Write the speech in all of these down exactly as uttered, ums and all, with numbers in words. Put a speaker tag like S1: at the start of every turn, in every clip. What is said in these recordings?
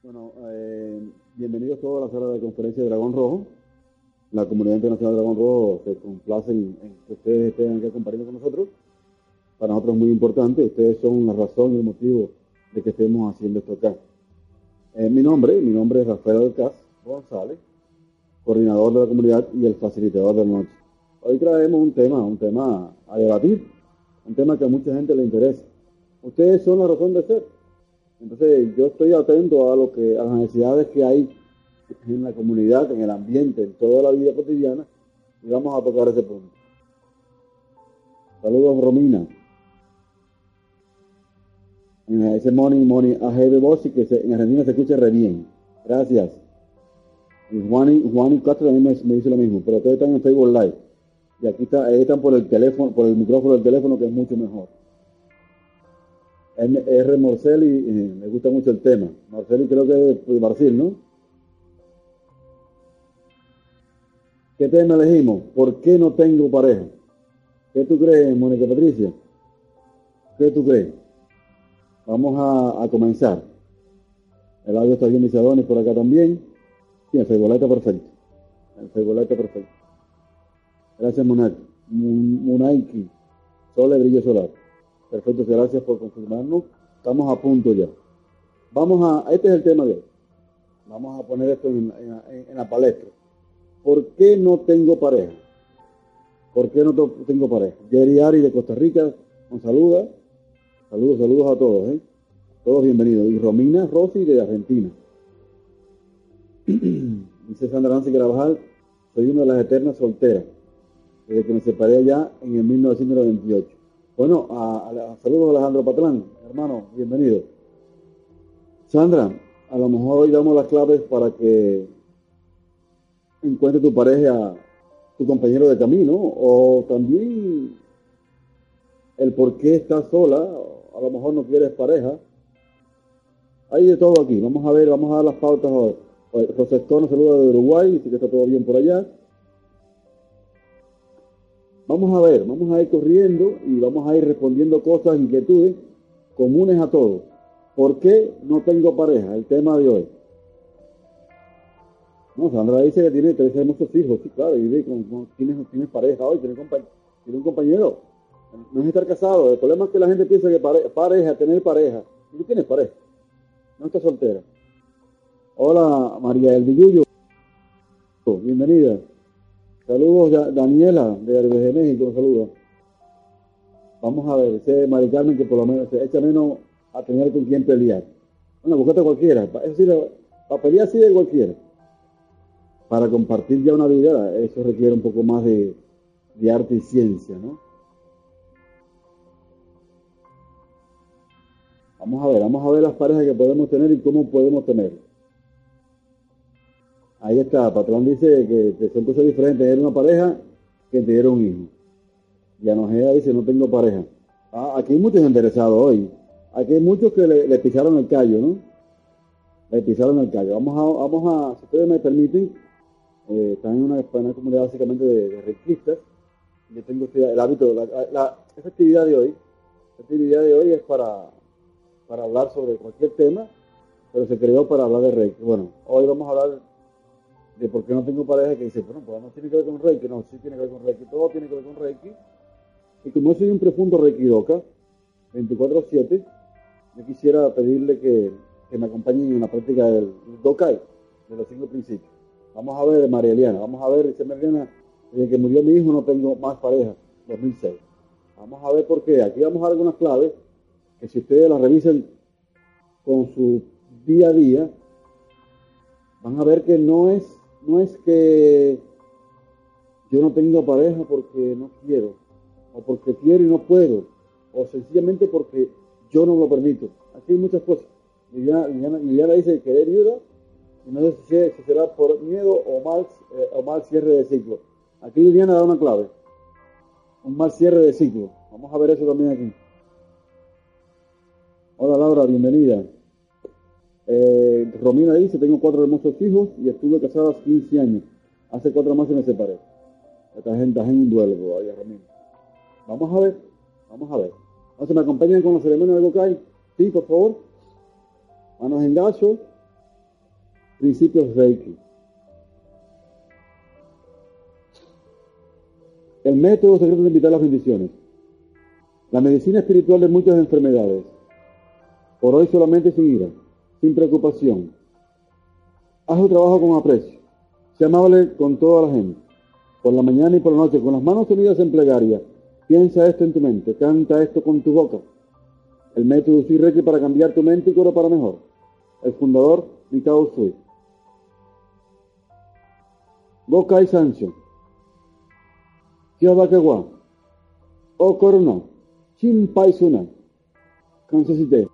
S1: Bueno, eh, bienvenidos todos a la sala de conferencia de Dragón Rojo. La comunidad internacional de Dragón Rojo se complace en, en que ustedes estén aquí compartiendo con nosotros. Para nosotros es muy importante. Ustedes son la razón y el motivo de que estemos haciendo esto acá. Eh, mi nombre, mi nombre es Rafael Alcaz González, coordinador de la comunidad y el facilitador de la noche. Hoy traemos un tema, un tema a debatir, un tema que a mucha gente le interesa. Ustedes son la razón de ser. Entonces yo estoy atento a lo que a las necesidades que hay en la comunidad, en el ambiente, en toda la vida cotidiana, y vamos a tocar ese punto. Saludos, Romina. Ese money, money, a heavy voz y que se, en Argentina se escucha re bien. Gracias. Y Juan y, Juan y Castro también me, me dice lo mismo, pero ustedes están en Facebook Live. Y aquí está, ahí están por el teléfono, por el micrófono del teléfono, que es mucho mejor. R. Morcelli, eh, me gusta mucho el tema. Morcelli creo que es de Brasil, ¿no? ¿Qué tema elegimos? ¿Por qué no tengo pareja? ¿Qué tú crees, Mónica Patricia? ¿Qué tú crees? Vamos a, a comenzar. El audio está bien, dice Adonis, por acá también. Sí, el Facebook está perfecto. El Facebook está perfecto. Gracias, Monaki. Munaiki. Sol de brillo solar. Perfecto, gracias por confirmarnos. Estamos a punto ya. Vamos a, este es el tema de hoy. Vamos a poner esto en, en, en la palestra. ¿Por qué no tengo pareja? ¿Por qué no tengo pareja? Jerry Ari de Costa Rica nos saluda. Saludos, saludos a todos, ¿eh? Todos bienvenidos. Y Romina Rossi de Argentina. Dice Sandra Nancy Carabajal, soy una de las eternas solteras, desde que me separé allá en el mil novecientos noventa y ocho. Bueno, a, a, a saludos a Alejandro Patlán, hermano, bienvenido. Sandra, a lo mejor hoy damos las claves para que encuentre tu pareja, tu compañero de camino, o también el por qué estás sola, a lo mejor no quieres pareja. Hay de todo aquí, vamos a ver, vamos a dar las pautas hoy. Rosestón nos saluda de Uruguay, dice que está todo bien por allá. Vamos a ver, vamos a ir corriendo y vamos a ir respondiendo cosas, inquietudes comunes a todos. ¿Por qué no tengo pareja? El tema de hoy. No, Sandra dice que tiene tres hermosos hijos. Sí, claro, y con, con, ¿tienes, tienes pareja hoy, tienes, compa tienes un compañero. No es estar casado. El problema es que la gente piensa que pare pareja, tener pareja. ¿Y tú tienes pareja? No estás soltera. Hola, María del Villuyo. Bienvenida. Saludos, Daniela, de R B G México, saludos. Vamos a ver, dice Mari Carmen que por lo menos se echa menos a tener con quién pelear. Bueno, búscate cualquiera. Es decir, para pelear sí de cualquiera. Para compartir ya una vida, eso requiere un poco más de, de arte y ciencia, ¿no? Vamos a ver, vamos a ver las parejas que podemos tener y cómo podemos tenerlas. Ahí está, Patrón dice que, que son cosas diferentes tener una pareja que tener un hijo. Y Anojeda dice, no tengo pareja. Ah, aquí hay muchos interesados hoy. Aquí hay muchos que le, le pisaron el callo, ¿no? Le pisaron el callo. Vamos a, vamos a si ustedes me permiten, eh, están en una, una comunidad básicamente de, de reikistas. Yo tengo este, el hábito, la, la, esta actividad de hoy, esta actividad de hoy es para, para hablar sobre cualquier tema, pero se creó para hablar de reiki. Bueno, hoy vamos a hablar de por qué no tengo pareja, que dice, bueno, pues no tiene que ver con Reiki, no, sí tiene que ver con Reiki, todo tiene que ver con Reiki. Y como soy un profundo Reikidoka, veinticuatro siete, yo quisiera pedirle que, que me acompañen en la práctica del Dokai, de los cinco principios. Vamos a ver, María Eliana, vamos a ver, dice María Eliana, desde que murió mi hijo no tengo más pareja, dos mil seis. Vamos a ver por qué. Aquí vamos a dar algunas claves, que si ustedes las revisen con su día a día, van a ver que no es No es que yo no tengo pareja porque no quiero, o porque quiero y no puedo, o sencillamente porque yo no lo permito. Aquí hay muchas cosas. Liliana, Liliana, Liliana dice querer ayuda, y no sé si será por miedo o mal, eh, o mal cierre de ciclo. Aquí Liliana da una clave, un mal cierre de ciclo. Vamos a ver eso también aquí. Hola Laura, bienvenida. Eh, Romina dice, tengo cuatro hermosos hijos y estuve casada hace quince años. Hace cuatro más y me separé. Esta gente está en un duelo todavía, Romina. Vamos a ver, vamos a ver. Entonces, ¿me acompañan con la ceremonia del Gokai? Sí, por favor. Manos en gacho. principios Reiki. El método secreto de invitar las bendiciones. La medicina espiritual de muchas enfermedades. Por hoy solamente sin ira, sin preocupación. Haz tu trabajo con aprecio. Sé amable con toda la gente. Por la mañana y por la noche, con las manos unidas en plegaria. Piensa esto en tu mente. Canta esto con tu boca. El método Usui Reiki para cambiar tu mente y cuerpo para mejor. El fundador, Mikao Usui. Gokai Sancho. Kyobakewa. O Corona. Shinpai Suna. Kansasite.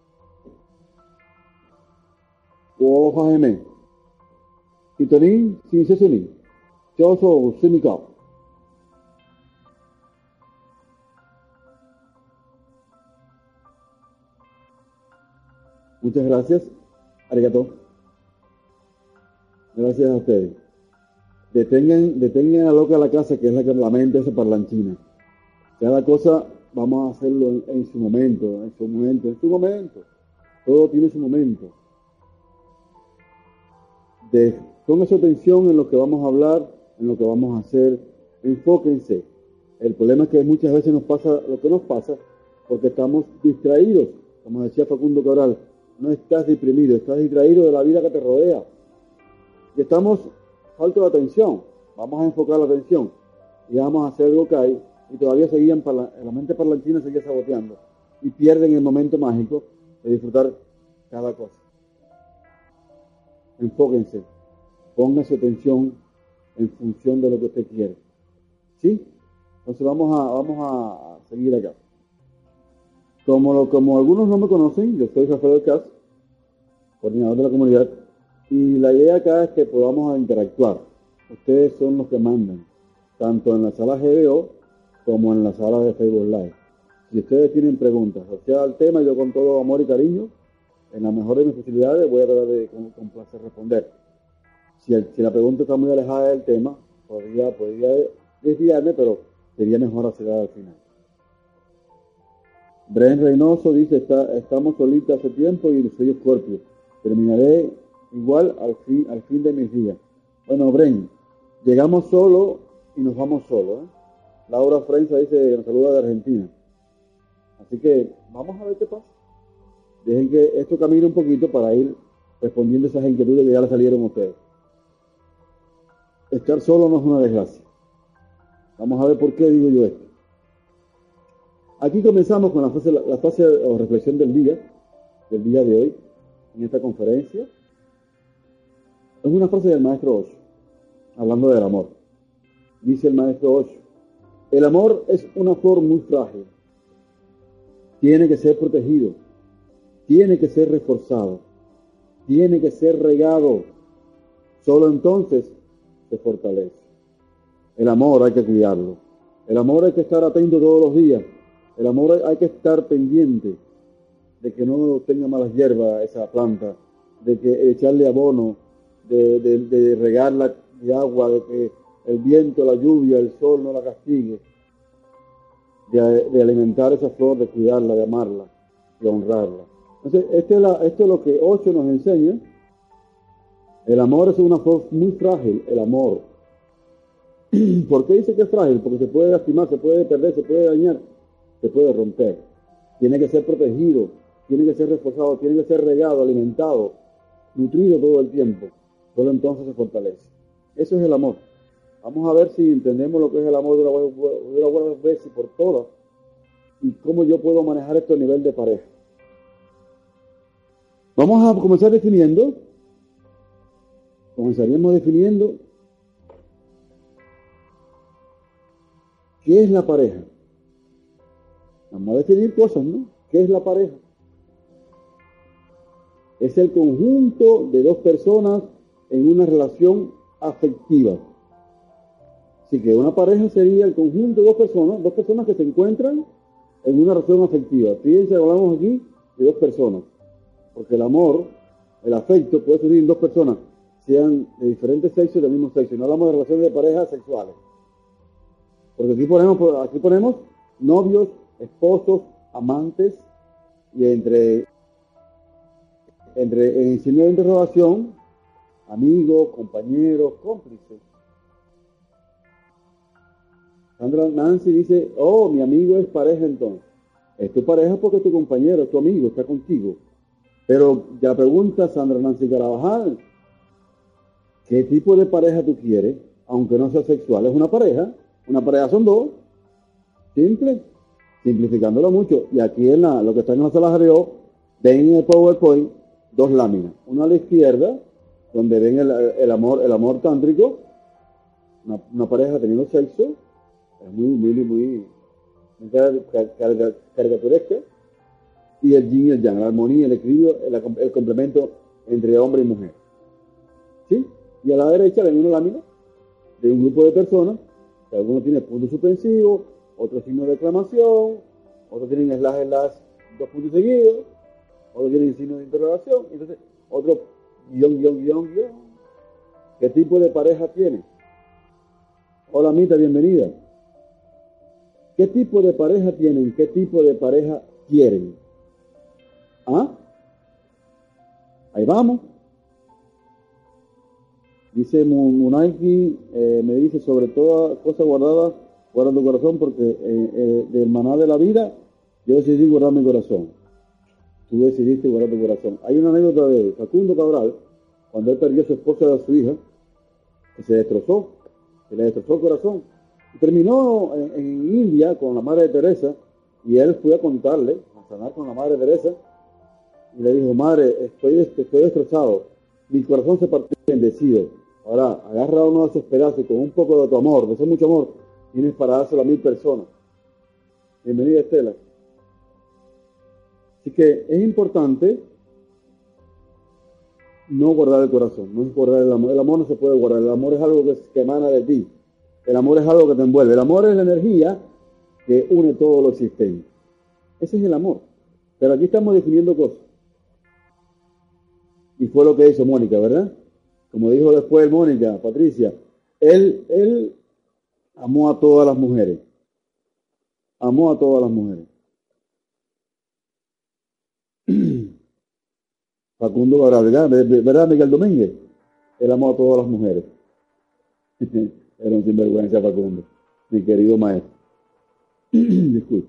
S1: O Hajime. Hitonin Shinsesuni. Choso Sumikao. Muchas gracias. Arigato. Gracias a ustedes. Detengan, detengan a loca la casa, que es la que la mente esa parlanchina. Cada cosa vamos a hacerlo en, en su momento, en su momento, en su momento. Todo tiene su momento. De, pongan su atención en lo que vamos a hablar, en lo que vamos a hacer. Enfóquense. El problema es que muchas veces nos pasa lo que nos pasa porque estamos distraídos. Como decía Facundo Cabral, no estás deprimido, estás distraído de la vida que te rodea. Y estamos falto de atención. Vamos a enfocar la atención y vamos a hacer algo que hay. Y todavía seguían, parla, la mente parlanchina seguía saboteando. Y pierden el momento mágico de disfrutar cada cosa. Enfóquense. Pongan su atención en función de lo que usted quiere. ¿Sí? Entonces vamos a, vamos a seguir acá. Como, lo, como algunos no me conocen, yo soy Rafael Cas, coordinador de la comunidad, y la idea acá es que podamos interactuar. Ustedes son los que mandan, tanto en la sala G B O como en la sala de Facebook Live. Si ustedes tienen preguntas asociadas al tema, yo con todo amor y cariño, en la mejor de mis posibilidades, voy a tratar de con, con placer responder. Si, el, si la pregunta está muy alejada del tema, podría, podría desviarme, pero sería mejor hacerla al final. Bren Reynoso dice, Está, estamos solitas hace tiempo y soy Escorpio. Terminaré igual al fin, al fin de mis días. Bueno, Bren, llegamos solo y nos vamos solos. ¿eh? Laura Frenza dice, nos saluda de Argentina. Así que vamos a ver qué pasa. Dejen que esto camine un poquito para ir respondiendo a esas inquietudes que ya le salieron a ustedes. Estar solo no es una desgracia. Vamos a ver por qué digo yo esto. Aquí comenzamos con la fase, la fase o reflexión del día, del día de hoy, en esta conferencia. Es una frase del maestro Osho, hablando del amor. Dice el maestro Osho, el amor es una flor muy frágil. Tiene que ser protegido, tiene que ser reforzado, tiene que ser regado. Solo entonces se fortalece. El amor hay que cuidarlo. El amor hay que estar atento todos los días. El amor hay que estar pendiente de que no tenga malas hierbas esa planta, de que echarle abono, de, de, de regarla de agua, de que el viento, la lluvia, el sol no la castigue, de, de alimentar esa flor, de cuidarla, de amarla, de honrarla. Entonces, este es la, esto es lo que Osho nos enseña. El amor es una flor muy frágil, el amor. ¿Por qué dice que es frágil? Porque se puede lastimar, se puede perder, se puede dañar, se puede romper. Tiene que ser protegido, tiene que ser reforzado, tiene que ser regado, alimentado, nutrido todo el tiempo. Solo entonces se fortalece. Eso es el amor. Vamos a ver si entendemos lo que es el amor de una buena, de una buena vez y por todas y cómo yo puedo manejar esto a nivel de pareja. Vamos a comenzar definiendo, comenzaríamos definiendo ¿qué es la pareja? Vamos a definir cosas, ¿no? ¿Qué es la pareja? Es el conjunto de dos personas en una relación afectiva. Así que una pareja sería el conjunto de dos personas, dos personas que se encuentran en una relación afectiva. Fíjense, hablamos aquí de dos personas, porque el amor, el afecto puede surgir en dos personas, sean de diferentes sexos y del mismo sexo. No hablamos de relaciones de parejas sexuales. Porque aquí ponemos, aquí ponemos novios, esposos, amantes, y entre, entre en signo de interrogación amigos, compañeros, cómplices. Sandra Nancy dice, oh, mi amigo es pareja entonces. Es tu pareja porque es tu compañero, es tu amigo, está contigo. Pero ya la pregunta, Sandra Nancy Carabajal, ¿qué tipo de pareja tú quieres? Aunque no sea sexual, es una pareja. Una pareja son dos. Simple. Simplificándolo mucho. Y aquí en la, lo que está en la sala de hoy, ven en el PowerPoint dos láminas. Una a la izquierda, donde ven el, el amor el amor tántrico, una, una pareja teniendo sexo, es muy, muy, muy, muy caricaturesca, y el yin y el yang, la armonía, el equilibrio, el, el complemento entre hombre y mujer. ¿Sí? Y a la derecha ven una lámina de un grupo de personas, que algunos tienen puntos suspensivos, otros signos de exclamación, otros tienen slash, slash, dos puntos seguidos, otros tienen signos de interrogación, entonces otro guión, guión, guión, guión. ¿Qué tipo de pareja tiene? Hola, Mita, bienvenida. ¿Qué tipo de pareja tienen? ¿Qué tipo de pareja quieren? ¿Ah? Ahí vamos. Dice Munaiki, eh, me dice, sobre toda cosa guardada, guarda tu corazón, porque eh, eh, del maná de la vida, yo decidí guardar mi corazón. Tú decidiste guardar tu corazón. Hay una anécdota de Facundo Cabral, cuando él perdió a su esposa y a su hija, que se destrozó, se le destrozó el corazón. Y terminó en, en India con la Madre Teresa, y él fue a contarle, a sanar con la Madre Teresa, y le dijo, madre, estoy, estoy destrozado, mi corazón se partió bendecido. Ahora, agarra uno de esos pedazos y con un poco de tu amor, de ese mucho amor, tienes para dárselo a mil personas. Bienvenida, Estela. Así que es importante no guardar el corazón, no es guardar el amor. El amor no se puede guardar, el amor es algo que, que emana de ti. El amor es algo que te envuelve. El amor es la energía que une todo lo existente. Ese es el amor. Pero aquí estamos definiendo cosas. Y fue lo que hizo Mónica, ¿verdad? Como dijo después Mónica, Patricia, él, él amó a todas las mujeres. Amó a todas las mujeres. Facundo Cabral, ¿verdad? ¿Verdad, Miguel Domínguez? Él amó a todas las mujeres. Era un sinvergüenza, Facundo, mi querido maestro. Disculpe.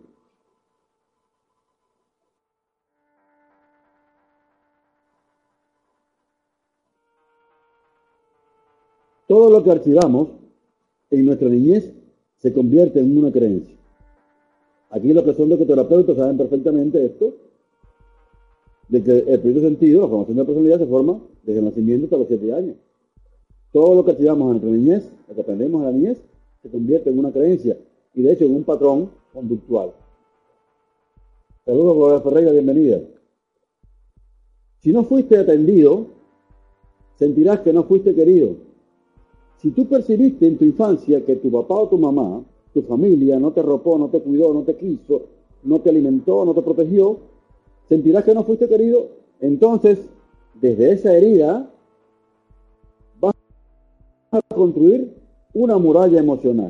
S1: Todo lo que archivamos en nuestra niñez se convierte en una creencia. Aquí los que son psicoterapeutas saben perfectamente esto, de que el primer sentido, la formación de la personalidad, se forma desde el nacimiento hasta los siete años. Todo lo que archivamos en nuestra niñez, lo que aprendemos en la niñez, se convierte en una creencia y de hecho en un patrón conductual. Saludos, Gloria Ferreira, bienvenida. Si no fuiste atendido, sentirás que no fuiste querido. Si tú percibiste en tu infancia que tu papá o tu mamá, tu familia, no te arropó, no te cuidó, no te quiso, no te alimentó, no te protegió, sentirás que no fuiste querido, entonces, desde esa herida, vas a construir una muralla emocional.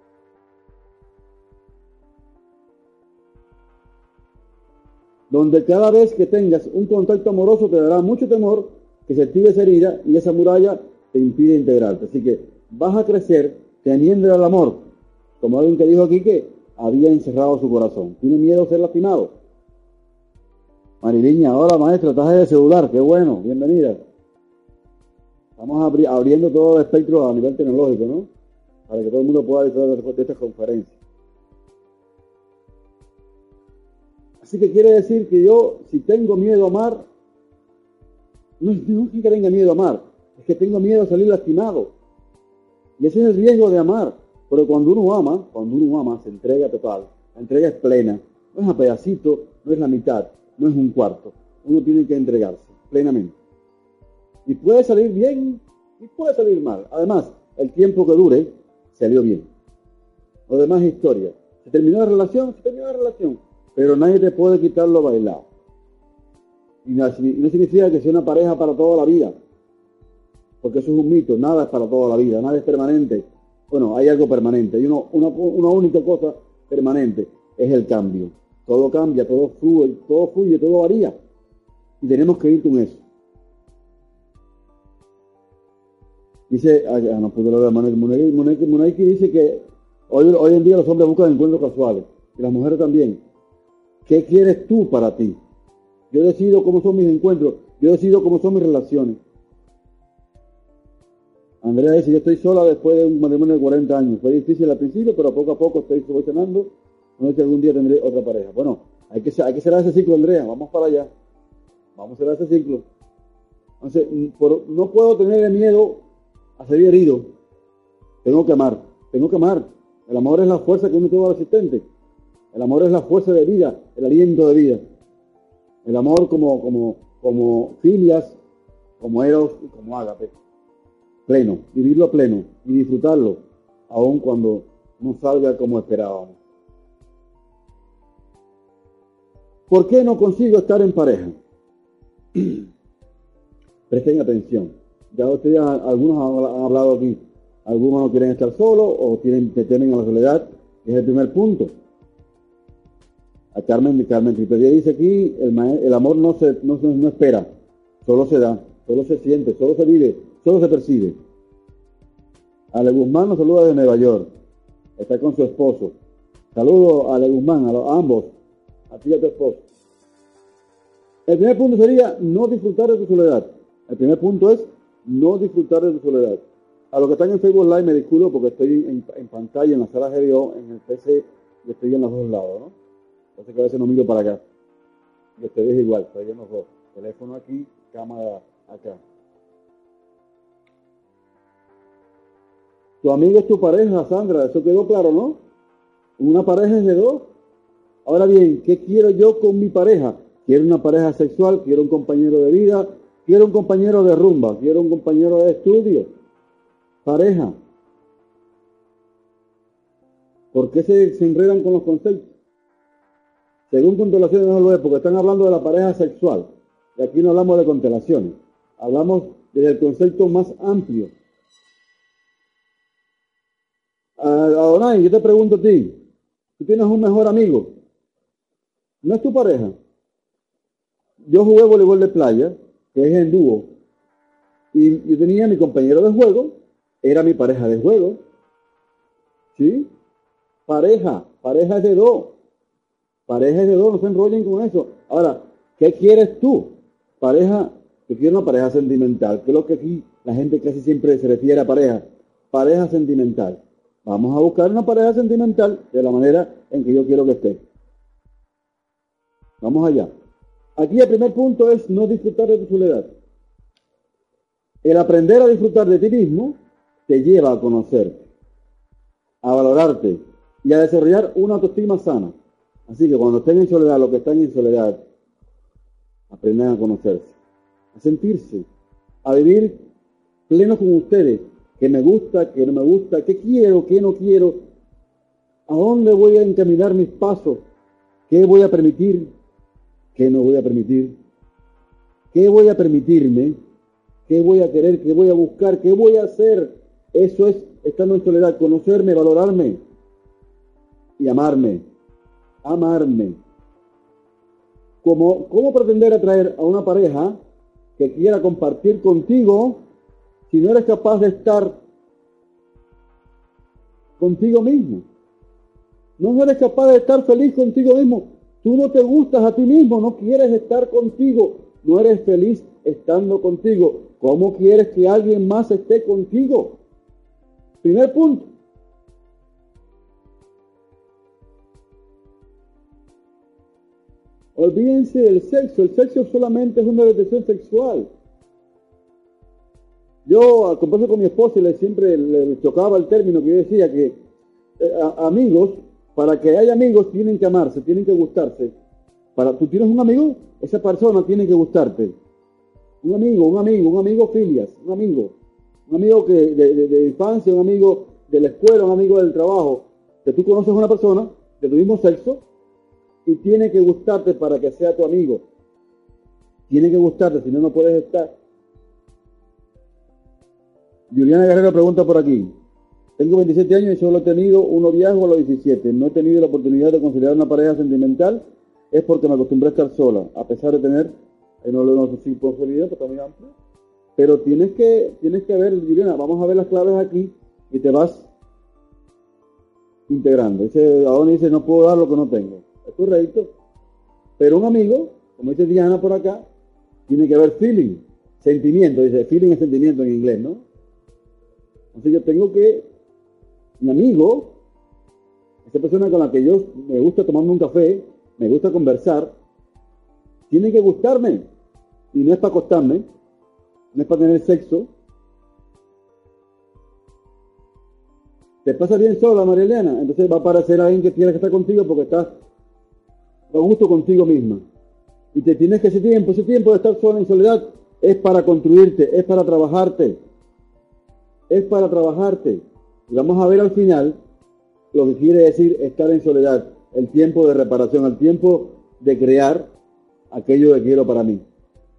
S1: Donde cada vez que tengas un contacto amoroso te dará mucho temor que se active esa herida y esa muralla te impide integrarte. Así que vas a crecer teniendo el amor, como alguien que dijo aquí que había encerrado su corazón. Tiene miedo a ser lastimado. Mariliña, hola maestra, estás de celular, qué bueno, bienvenida. Estamos abri abriendo todo el espectro a nivel tecnológico, ¿no? Para que todo el mundo pueda disfrutar de esta conferencia. Así que quiere decir que yo, si tengo miedo a amar, no, no es que tenga miedo a amar, es que tengo miedo a salir lastimado. Y ese es el riesgo de amar. Pero cuando uno ama, cuando uno ama, se entrega total. La entrega es plena. No es a pedacito, no es la mitad, no es un cuarto. Uno tiene que entregarse plenamente. Y puede salir bien y puede salir mal. Además, el tiempo que dure, salió bien. Lo demás es historia. Se terminó la relación, se terminó la relación. Pero nadie te puede quitar lo bailado. Y no, y no significa que sea una pareja para toda la vida. Porque eso es un mito. Nada es para toda la vida. Nada es permanente. Bueno, hay algo permanente. Hay uno, una, una única cosa permanente. Es el cambio. Todo cambia, todo fluye, todo fluye, todo varía. Y tenemos que ir con eso. Dice, ah, no pude leer Muneki, Muneki dice que hoy, hoy en día los hombres buscan encuentros casuales, y las mujeres también. ¿Qué quieres tú para ti? Yo decido cómo son mis encuentros, yo decido cómo son mis relaciones. Andrea dice, yo estoy sola después de un matrimonio de cuarenta años. Fue difícil al principio, pero poco a poco estoy solucionando. No sé si algún día tendré otra pareja. Bueno, hay que, hay que cerrar ese ciclo, Andrea. Vamos para allá. Vamos a cerrar ese ciclo. Entonces, por, no puedo tener miedo a ser herido. Tengo que amar. Tengo que amar. El amor es la fuerza que uno tiene resistente. El amor es la fuerza de vida, el aliento de vida. El amor como, como, como filias, como eros y como ágape. Pleno, vivirlo a pleno y disfrutarlo, aun cuando no salga como esperábamos. ¿Por qué no consigo estar en pareja? Presten atención. Ya ustedes, algunos han hablado aquí. Algunos no quieren estar solos o tienen, se temen a la soledad. Es el primer punto. A Carmen, Carmen Tripedia dice aquí, el, el amor no se, no, no espera, solo se da, solo se siente, solo se vive, solo se percibe. Ale Guzmán nos saluda de Nueva York. Está con su esposo. Saludos a Ale Guzmán, a, los, a ambos, a ti y a tu esposo. El primer punto sería no disfrutar de tu soledad. El primer punto es no disfrutar de tu soledad. A los que están en Facebook Live me disculpo porque estoy en, en pantalla, en la sala G B O, en el P C, y estoy en los dos lados, ¿no? Entonces que a veces no miro para acá. Y ustedes igual, estoy en los dos. Teléfono aquí, cámara acá. Tu amigo es tu pareja, Sandra, eso quedó claro, ¿no? Una pareja es de dos. Ahora bien, ¿qué quiero yo con mi pareja? Quiero una pareja sexual, quiero un compañero de vida, quiero un compañero de rumba, quiero un compañero de estudio. Pareja. ¿Por qué se, se enredan con los conceptos? Según Constelaciones de la Época, están hablando de la pareja sexual. Y aquí no hablamos de constelaciones. Hablamos desde el concepto más amplio. Adonai, yo te pregunto a ti, tú tienes un mejor amigo, no es tu pareja. Yo jugué voleibol de playa, que es en dúo, y yo tenía a mi compañero de juego, era mi pareja de juego, ¿sí? Pareja, pareja es de dos, pareja es de dos, no se enrollen con eso. Ahora, ¿qué quieres tú? Pareja, yo quiero una pareja sentimental, que es lo que aquí la gente casi siempre se refiere a pareja, pareja sentimental. Vamos a buscar una pareja sentimental de la manera en que yo quiero que esté. Vamos allá. Aquí el primer punto es no disfrutar de tu soledad. El aprender a disfrutar de ti mismo te lleva a conocerte, a valorarte y a desarrollar una autoestima sana. Así que cuando estén en soledad, los que están en soledad, aprendan a conocerse, a sentirse, a vivir pleno con ustedes. ¿Qué me gusta? ¿Qué no me gusta? ¿Qué quiero? ¿Qué no quiero? ¿A dónde voy a encaminar mis pasos? ¿Qué voy a permitir? ¿Qué no voy a permitir? ¿Qué voy a permitirme? ¿Qué voy a querer? ¿Qué voy a buscar? ¿Qué voy a hacer? Eso es, estando en soledad, conocerme, valorarme y amarme. Amarme. ¿Cómo, cómo pretender atraer a una pareja que quiera compartir contigo si no eres capaz de estar contigo mismo? No eres capaz de estar feliz contigo mismo. Tú no te gustas a ti mismo, no quieres estar contigo, no eres feliz estando contigo. ¿Cómo quieres que alguien más esté contigo? Primer punto. Olvídense del sexo. El sexo solamente es una relación sexual. Yo, al conversar con mi esposa, le siempre le chocaba el término que yo decía que eh, a, amigos, para que haya amigos, tienen que amarse, tienen que gustarse. Para tú tienes un amigo, esa persona tiene que gustarte. Un amigo, un amigo, un amigo filias, un amigo. Un amigo que de, de, de infancia, un amigo de la escuela, un amigo del trabajo. Que tú conoces a una persona de tu mismo sexo y tiene que gustarte para que sea tu amigo. Tiene que gustarte, si no, no puedes estar. Juliana Guerrero pregunta por aquí. Tengo veintisiete años y solo he tenido un noviazgo a los diecisiete. No he tenido la oportunidad de considerar una pareja sentimental. Es porque me acostumbré a estar sola, a pesar de tener, eh, no le doy su posibilidad, porque está muy amplio. Pero tienes que, tienes que ver, Juliana, vamos a ver las claves aquí y te vas integrando. Ese Adonis dice, no puedo dar lo que no tengo. Es correcto. Pero un amigo, como dice Diana por acá, tiene que haber feeling, sentimiento. Dice, feeling es sentimiento en inglés, ¿no? Entonces yo tengo que, mi amigo, esa persona con la que yo me gusta tomarme un café, me gusta conversar, tiene que gustarme. Y no es para acostarme, no es para tener sexo. Te pasa bien sola, María Elena, entonces va a aparecer alguien que quiere que estar contigo porque estás a gusto contigo misma. Y te tienes que ese tiempo, ese tiempo de estar sola en soledad es para construirte, es para trabajarte. Es para trabajarte. Y vamos a ver al final lo que quiere decir estar en soledad, el tiempo de reparación, el tiempo de crear aquello que quiero para mí.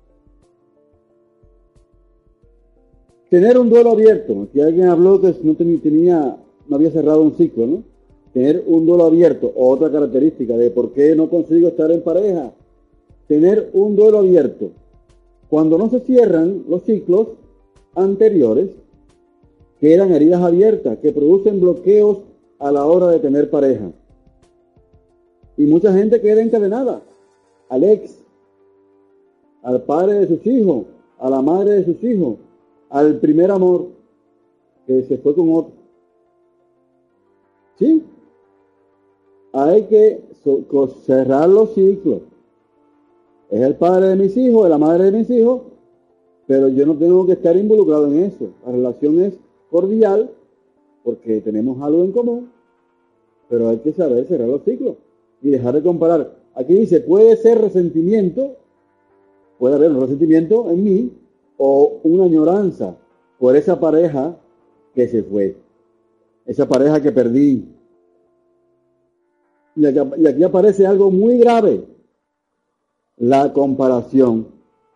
S1: Tener un duelo abierto. Aquí alguien habló que no tenía, no había cerrado un ciclo, ¿no? Tener un duelo abierto, otra característica de por qué no consigo estar en pareja. Tener un duelo abierto. Cuando no se cierran los ciclos anteriores, quedan heridas abiertas que producen bloqueos a la hora de tener pareja. Y mucha gente queda encadenada al ex, al padre de sus hijos, a la madre de sus hijos, al primer amor que se fue con otro. ¿Sí? Hay que so- cerrar los ciclos. Es el padre de mis hijos, es la madre de mis hijos, pero yo no tengo que estar involucrado en eso. La relación es cordial porque tenemos algo en común, pero hay que saber cerrar los ciclos y dejar de comparar. Aquí dice, puede ser resentimiento, puede haber un resentimiento en mí o una añoranza por esa pareja que se fue, esa pareja que perdí. Y aquí, y aquí aparece algo muy grave, la comparación.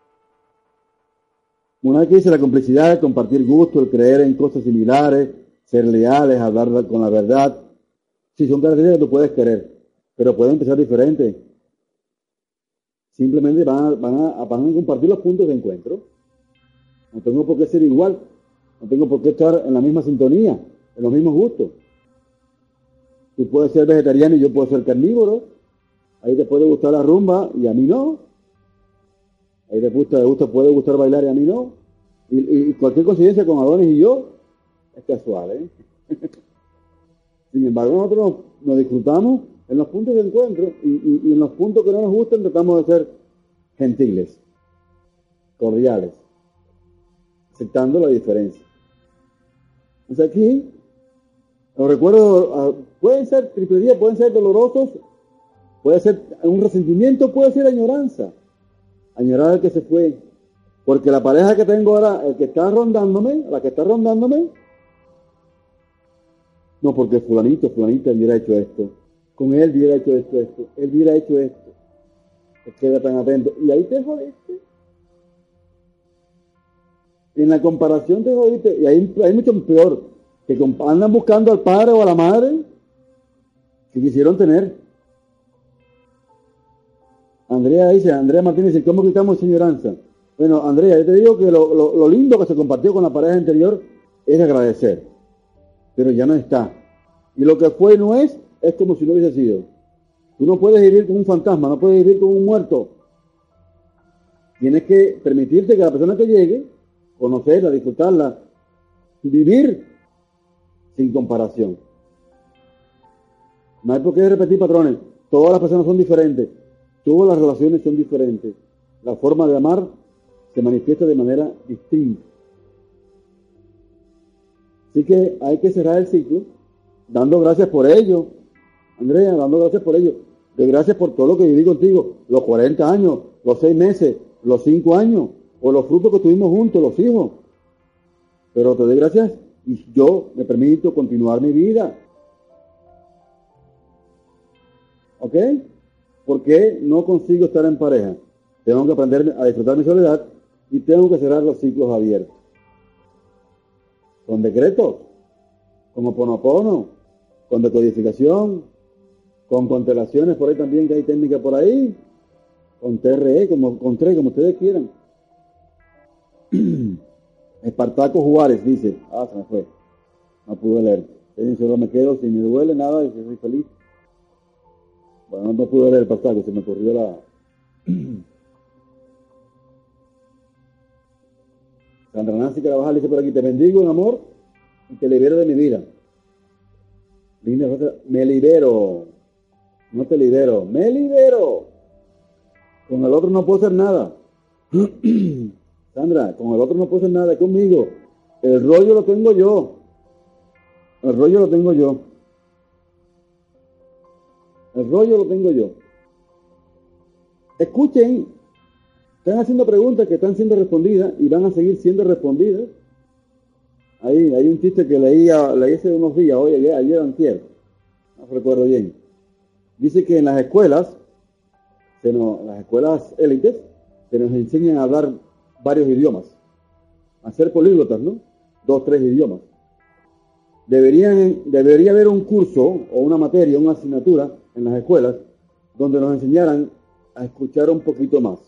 S1: Una vez que dice la complicidad, el compartir gusto, el creer en cosas similares, ser leales, hablar con la verdad. Sí, son características que tú puedes querer, pero pueden empezar diferentes. Simplemente van a, van, a, van a compartir los puntos de encuentro. No tengo por qué ser igual, no tengo por qué estar en la misma sintonía, en los mismos gustos. Tú puedes ser vegetariano y yo puedo ser carnívoro. Ahí te puede gustar la rumba y a mí no. Ahí te gusta, te gusta, puede gustar bailar y a mí no. Y, y cualquier coincidencia con Adonis y yo es casual, ¿eh? Sin embargo, nosotros nos, nos disfrutamos en los puntos de encuentro y, y, y en los puntos que no nos gustan tratamos de ser gentiles, cordiales, aceptando la diferencia. Entonces aquí, los recuerdos uh, pueden ser triple día, pueden ser dolorosos, puede ser un resentimiento, puede ser añoranza. Añorar al que se fue. Porque la pareja que tengo ahora, el que está rondándome, la que está rondándome, no, porque fulanito, fulanita hubiera hecho esto. Con él hubiera hecho esto, esto. Él hubiera hecho esto. Se queda tan atento. Y ahí te jodiste. En la comparación te jodiste. Y hay, hay mucho peor. Que andan buscando al padre o a la madre que quisieron tener. Andrea dice, Andrea Martínez dice, ¿cómo quitamos señoranza? Bueno, Andrea, yo te digo que lo, lo, lo lindo que se compartió con la pareja anterior es agradecer, pero ya no está. Y lo que fue no es, es como si no hubiese sido. Tú no puedes vivir con un fantasma, no puedes vivir con un muerto. Tienes que permitirte que la persona que llegue, conocerla, disfrutarla, vivir sin comparación. No hay por qué repetir patrones. Todas las personas son diferentes. Todas las relaciones son diferentes. La forma de amar se manifiesta de manera distinta. Así que hay que cerrar el ciclo dando gracias por ello. Andrea, dando gracias por ello. De gracias por todo lo que viví contigo. Los cuarenta años, los seis meses, los cinco años, o los frutos que tuvimos juntos, los hijos. Pero te doy gracias y yo me permito continuar mi vida. ¿Ok? ¿Por qué no consigo estar en pareja? Tengo que aprender a disfrutar mi soledad y tengo que cerrar los ciclos abiertos. Con decretos, con oponopono, con decodificación, con constelaciones por ahí también, que hay técnicas por ahí, con T R E, como, con tres, como ustedes quieran. Espartaco Juárez dice, ah, se me fue, no pude leer. Solo me quedo, si me duele nada, y soy feliz. Bueno, no pude leer Espartaco, se me ocurrió la... Sandra Nancy Carabajal dice por aquí, te bendigo en amor y te libero de mi vida. Me libero, no te libero, me libero. Con el otro no puedo hacer nada. Sandra, con el otro no puedo hacer nada, conmigo. El rollo lo tengo yo. El rollo lo tengo yo. El rollo lo tengo yo. Escuchen, están haciendo preguntas que están siendo respondidas y van a seguir siendo respondidas. Ahí hay un chiste que leí, leí hace unos días, hoy, ayer, ayer, antier, no recuerdo bien. Dice que en las escuelas, se nos, las escuelas élites, se nos enseñan a hablar varios idiomas, a ser políglotas, ¿no? Dos, tres idiomas. Deberían, debería haber un curso o una materia, una asignatura en las escuelas donde nos enseñaran a escuchar un poquito más.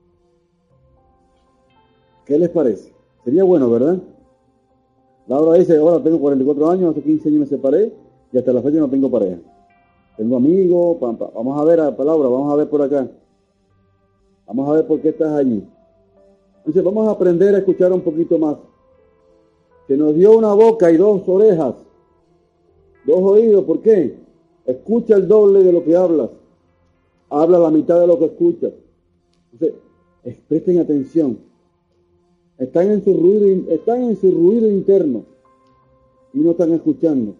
S1: ¿Qué les parece? Sería bueno, ¿verdad? Laura dice, ahora tengo cuarenta y cuatro años, hace quince años me separé y hasta la fecha no tengo pareja. Tengo amigos, pa, pa, vamos a ver, a Laura, vamos a ver por acá. Vamos a ver por qué estás allí. Entonces vamos a aprender a escuchar un poquito más. Se nos dio una boca y dos orejas, dos oídos, ¿por qué? Escucha el doble de lo que hablas. Habla la mitad de lo que escuchas. Entonces, presten atención. Están en su ruido, están en su ruido interno y no están escuchando.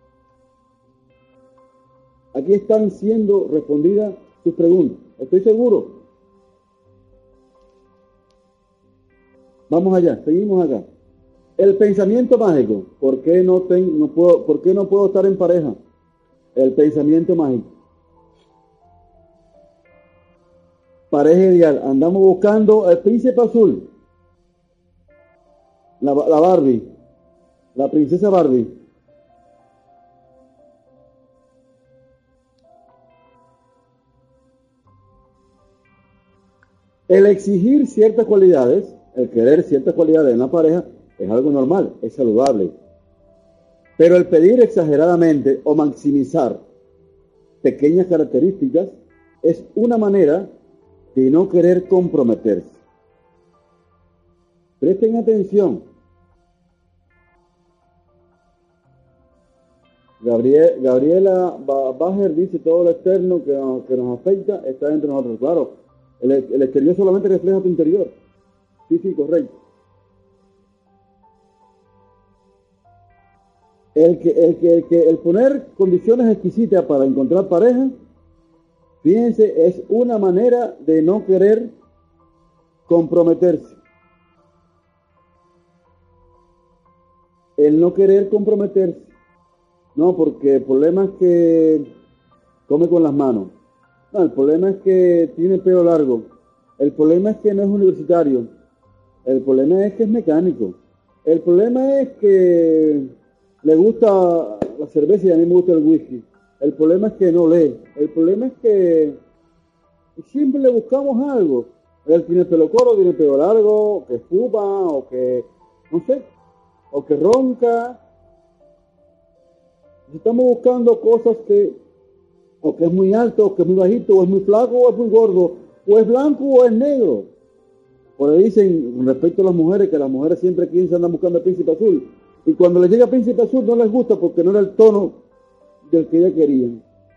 S1: Aquí están siendo respondidas sus preguntas. Estoy seguro. Vamos allá, seguimos acá. El pensamiento mágico. ¿Por qué no, ten, no puedo, ¿por qué no puedo estar en pareja? El pensamiento mágico. Pareja ideal. Andamos buscando el príncipe azul. La, la Barbie. La princesa Barbie. El exigir ciertas cualidades, el querer ciertas cualidades en la pareja, es algo normal, es saludable. Pero el pedir exageradamente o maximizar pequeñas características es una manera de no querer comprometerse. Presten atención. Gabriel, Gabriela Bajer dice, todo lo externo que, que nos afecta está entre nosotros. Claro, el, el exterior solamente refleja tu interior. Sí, sí, correcto. El que, el que, el que, el poner condiciones exquisitas para encontrar pareja, fíjense, es una manera de no querer comprometerse. El no querer comprometerse. No, porque el problema es que come con las manos. No, el problema es que tiene pelo largo. El problema es que no es universitario. El problema es que es mecánico. El problema es que le gusta la cerveza y a mí me gusta el whisky. El problema es que no lee. El problema es que siempre le buscamos algo. Él tiene pelo corto, tiene pelo largo, que fuma, o que, no sé, o que ronca. Estamos buscando cosas que, o que es muy alto, o que es muy bajito, o es muy flaco, o es muy gordo, o es blanco, o es negro. Por ahí dicen, respecto a las mujeres, que las mujeres siempre aquí se andan buscando el príncipe azul. Y cuando les llega el príncipe azul no les gusta porque no era el tono del que ella quería.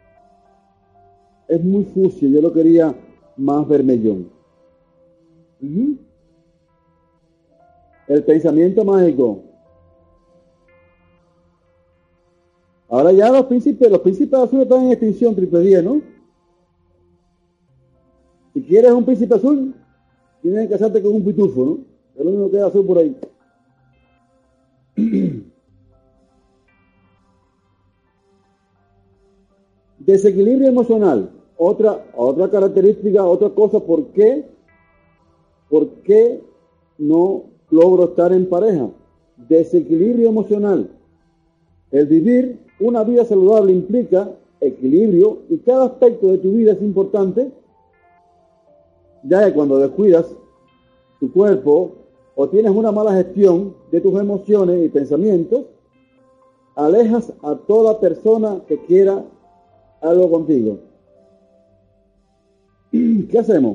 S1: Es muy fucsia, yo lo quería más vermellón. Uh-huh. El pensamiento mágico. Ahora ya los príncipes, los príncipes azules están en extinción, triple diez, ¿no? Si quieres un príncipe azul, tienes que casarte con un pitufo, ¿no? Es lo único que hay azul por ahí. Desequilibrio emocional. Otra, otra característica, otra cosa, ¿por qué? ¿Por qué no logro estar en pareja? Desequilibrio emocional. El vivir una vida saludable implica equilibrio y cada aspecto de tu vida es importante, ya que cuando descuidas tu cuerpo o tienes una mala gestión de tus emociones y pensamientos, alejas a toda persona que quiera algo contigo. ¿Qué hacemos?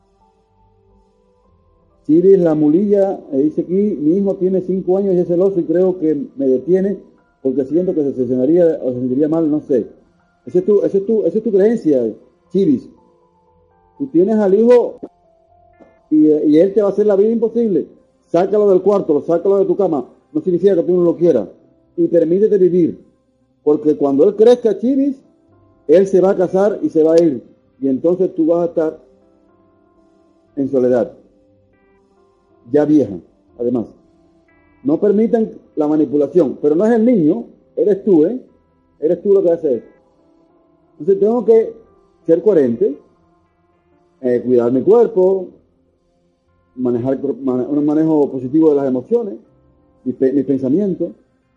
S1: Chiris la mulilla eh, dice aquí, mi hijo tiene cinco años y es celoso y creo que me detiene porque siento que se sesionaría o se sentiría mal, no sé. Esa es tu, esa es tu, esa es tu creencia, Chiris. Tú tienes al hijo y, y él te va a hacer la vida imposible. Sácalo del cuarto, sácalo de tu cama. No significa que tú no lo quieras. Y permítete vivir. Porque cuando él crezca, Chiris, él se va a casar y se va a ir. Y entonces tú vas a estar en soledad. Ya vieja, además. No permitan la manipulación. Pero no es el niño, eres tú, ¿eh? Eres tú lo que haces. Entonces tengo que ser coherente, eh, cuidar mi cuerpo, manejar un manejo positivo de las emociones, mis, mis pensamientos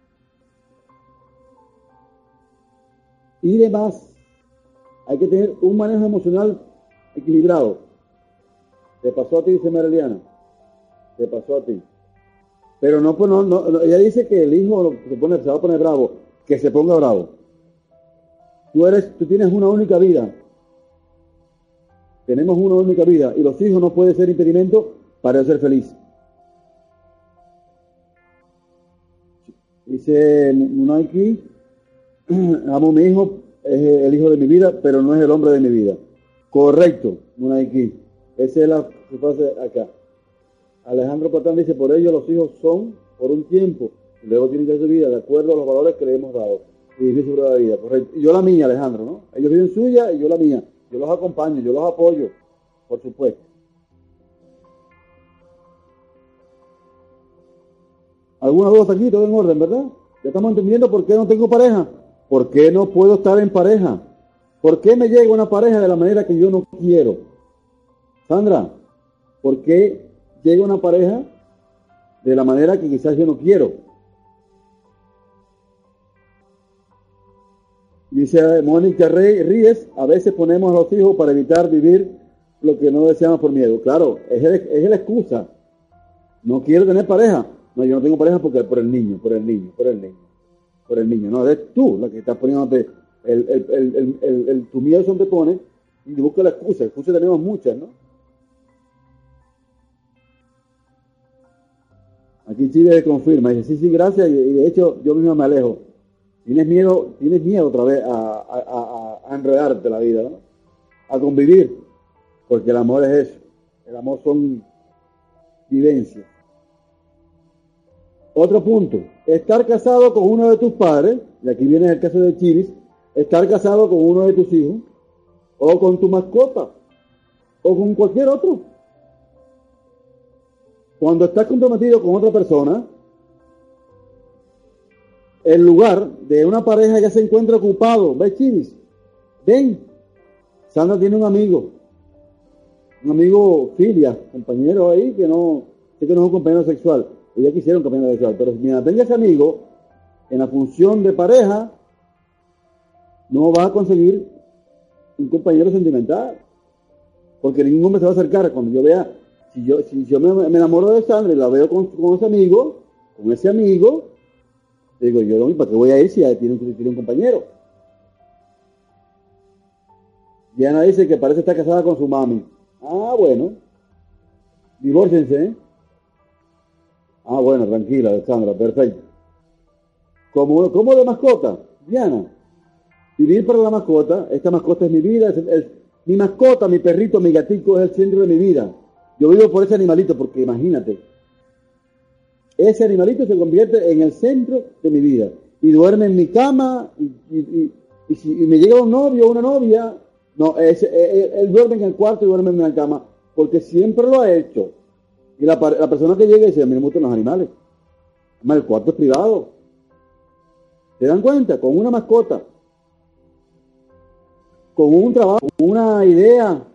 S1: y demás. Hay que tener un manejo emocional equilibrado. Te pasó a ti, dice Mareliana. Te pasó a ti. Pero no, pues no, no, ella dice que el hijo se, pone, se va a poner bravo, que se ponga bravo. Tú eres, tú tienes una única vida. Tenemos una única vida y los hijos no pueden ser impedimento para ser feliz. Dice Munaiki, amo a mi hijo, es el hijo de mi vida, pero no es el hombre de mi vida. Correcto, Munaiki. Esa es la frase acá. Alejandro Patán dice, por ello los hijos son por un tiempo, y luego tienen que su vida de acuerdo a los valores que le hemos dado. Y vivir sobre la vida, correcto. Y yo la mía, Alejandro, ¿no? Ellos viven suya y yo la mía. Yo los acompaño, yo los apoyo, por supuesto. ¿Alguna duda hasta aquí? Todo en orden, ¿verdad? Ya estamos entendiendo por qué no tengo pareja. ¿Por qué no puedo estar en pareja? ¿Por qué me llega una pareja de la manera que yo no quiero? Sandra, ¿por qué llega una pareja de la manera que quizás yo no quiero? Dice Mónica Ríez, a veces ponemos a los hijos para evitar vivir lo que no deseamos por miedo. Claro, es, el, es la excusa. No quiero tener pareja. No, yo no tengo pareja porque por el niño, por el niño, por el niño, por el niño. No, eres tú la que estás poniéndote, el, el, el, el, el, el, tu miedo son te pone y busca la excusa. Excusas tenemos muchas, ¿no? Aquí Chile confirma, dice, sí, sí, gracias, y, y de hecho yo mismo me alejo. Tienes miedo, tienes miedo otra vez a, a, a, a enredarte la vida, ¿no? A convivir, porque el amor es eso. El amor son vivencias. Otro punto, estar casado con uno de tus padres, y aquí viene el caso de Chiris, estar casado con uno de tus hijos, o con tu mascota, o con cualquier otro. Cuando estás comprometido con otra persona, el lugar de una pareja ya se encuentra ocupado. ¿Ves, Chiris? Ven. Sandra tiene un amigo. Un amigo filia, compañero ahí, que no, sé que no es un compañero sexual. Ella quisiera un compañero sexual. Pero mientras tenga ese amigo, en la función de pareja, no va a conseguir un compañero sentimental. Porque ningún hombre se va a acercar. Cuando yo vea, si yo, si yo me, me enamoro de Sandra y la veo con, con ese amigo, con ese amigo, digo, yo, ¿para qué voy a ir si tiene un, tiene un compañero? Diana dice que parece estar casada con su mami. Ah, bueno. Divórciense, ¿eh? Ah, bueno, tranquila, Alexandra, perfecto. ¿Cómo, cómo de mascota? Diana, vivir para la mascota. Esta mascota es mi vida, es, es, mi mascota, mi perrito, mi gatico es el centro de mi vida. Yo vivo por ese animalito, porque imagínate, ese animalito se convierte en el centro de mi vida. Y duerme en mi cama, y, y, y, y si y me llega un novio o una novia, no, ese, él, él duerme en el cuarto y duerme en la cama, porque siempre lo ha hecho. Y la, la persona que llega dice, a mí no me gustan los animales. Además, el cuarto es privado. ¿Se dan cuenta? Con una mascota, con un trabajo, con una idea,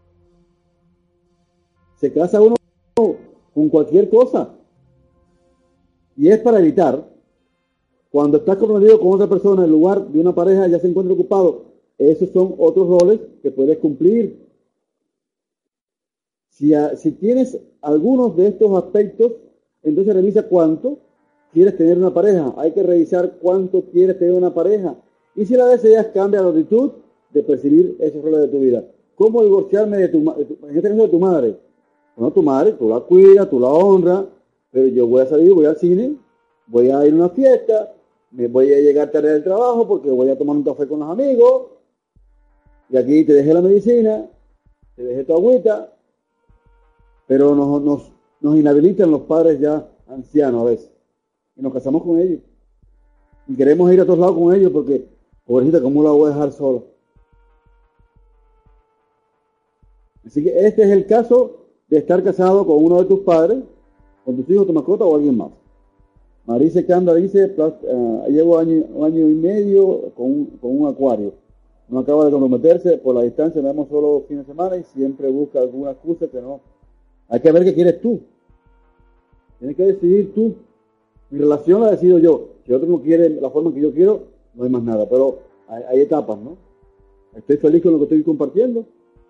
S1: se casa uno con cualquier cosa. Y es para evitar, cuando estás comprometido con otra persona, el lugar de una pareja ya se encuentra ocupado. Esos son otros roles que puedes cumplir. Si, a, si tienes algunos de estos aspectos, entonces revisa cuánto quieres tener una pareja. Hay que revisar cuánto quieres tener una pareja. Y si la deseas, cambia la actitud de percibir esos roles de tu vida. ¿Cómo divorciarme de tu, de tu en este caso de tu madre? Bueno, tu madre, tú la cuidas, tú la honras, pero yo voy a salir, voy al cine, voy a ir a una fiesta, me voy a llegar tarde del trabajo porque voy a tomar un café con los amigos, y aquí te dejé la medicina, te dejé tu agüita, pero nos, nos, nos inhabilitan los padres ya ancianos a veces, y nos casamos con ellos, y queremos ir a todos lados con ellos porque, pobrecita, ¿cómo la voy a dejar sola? Así que este es el caso de estar casado con uno de tus padres, con tus hijos, tu mascota o alguien más. Marice Canda dice, uh, llevo año, un año y medio con un, con un acuario. No acaba de comprometerse, por la distancia nos vemos solo fines de semana y siempre busca alguna excusa que no. Hay que ver qué quieres tú. Tienes que decidir tú. Mi relación la decido yo. Si otro no quiere la forma que yo quiero, no hay más nada. Pero hay, hay etapas, ¿no? Estoy feliz con lo que estoy compartiendo.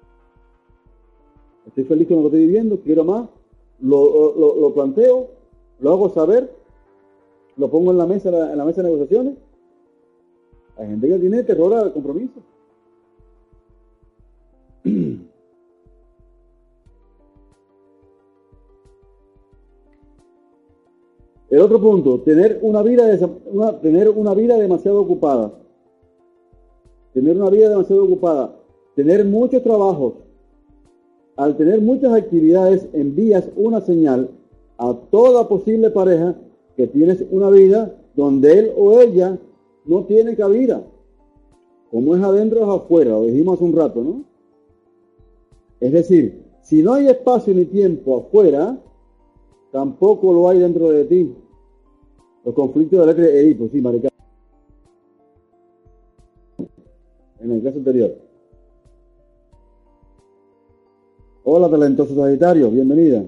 S1: Estoy feliz con lo que estoy viviendo, quiero más, lo, lo, lo planteo, lo hago saber, lo pongo en la mesa, en la mesa de negociaciones. Hay gente que tiene terror al compromiso. El otro punto, tener una vida, una, tener una vida demasiado ocupada. Tener una vida demasiado ocupada. Tener muchos trabajos. Al tener muchas actividades, envías una señal a toda posible pareja que tienes una vida donde él o ella no tiene cabida. Como es adentro es afuera, lo dijimos hace un rato, ¿no? Es decir, si no hay espacio ni tiempo afuera, tampoco lo hay dentro de ti. Los conflictos de la letra de Edipo, sí, marica. En el caso anterior. Hola, talentoso Sagitario, bienvenida.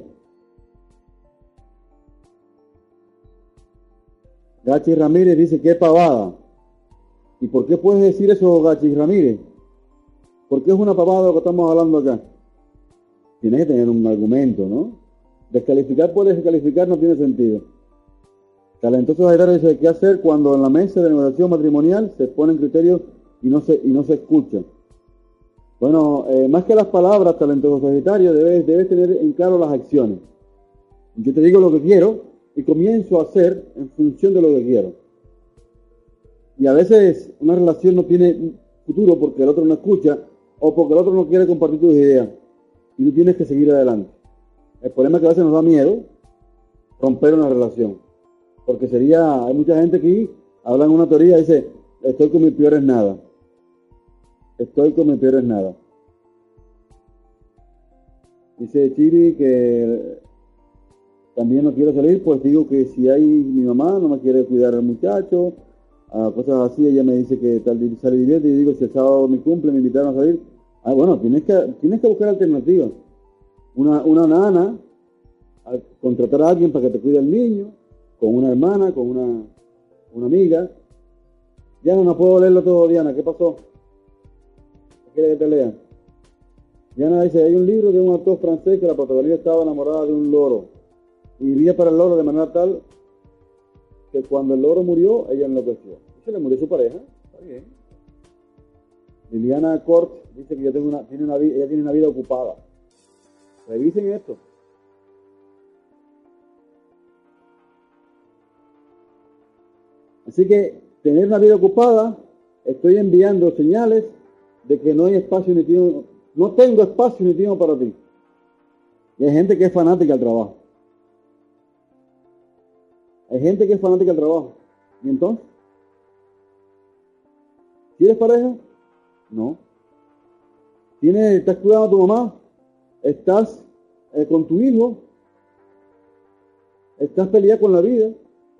S1: Gachi Ramírez dice, qué pavada. ¿Y por qué puedes decir eso, Gachi Ramírez? ¿Por qué es una pavada lo que estamos hablando acá? Tienes que tener un argumento, ¿no? Descalificar por descalificar no tiene sentido. Talentoso Sagitario dice, ¿qué hacer cuando en la mesa de negociación matrimonial se ponen criterios y no se, y no se escuchan? Bueno, eh, más que las palabras, talentoso Sagitario, debes, debes tener en claro las acciones. Yo te digo lo que quiero y comienzo a hacer en función de lo que quiero. Y a veces una relación no tiene futuro porque el otro no escucha o porque el otro no quiere compartir tus ideas. Y tú tienes que seguir adelante. El problema es que a veces nos da miedo romper una relación. Porque sería, hay mucha gente aquí, hablan una teoría y dice, estoy con mis peores nada. Estoy con mis peores nada. Dice Chiri que también no quiero salir, pues digo que si hay mi mamá no me quiere cuidar al muchacho, a cosas así, ella me dice que tal día sale divierte y digo si el sábado mi cumple me invitaron a salir. Ah, bueno, tienes que, tienes que buscar alternativas. Una, una nana, contratar a alguien para que te cuide al niño, con una hermana, con una, una amiga. Diana, no puedo leerlo todo, Diana, ¿qué pasó? ¿Quiere que te lea? Diana dice, hay un libro de un autor francés que la protagonista estaba enamorada de un loro y vivía para el loro de manera tal que cuando el loro murió, ella enloqueció. Y se le murió su pareja, está bien. Liliana Cort dice que ella tiene una, tiene una, ella tiene una vida ocupada. Revisen esto. Así que tener una vida ocupada, estoy enviando señales de que no hay espacio ni tiempo, no tengo espacio ni tiempo para ti. Y hay gente que es fanática al trabajo. Hay gente que es fanática al trabajo. ¿Y entonces? ¿Tienes pareja? No. ¿Tienes, estás cuidando a tu mamá? ¿Estás eh, con tu hijo? ¿Estás peleando con la vida?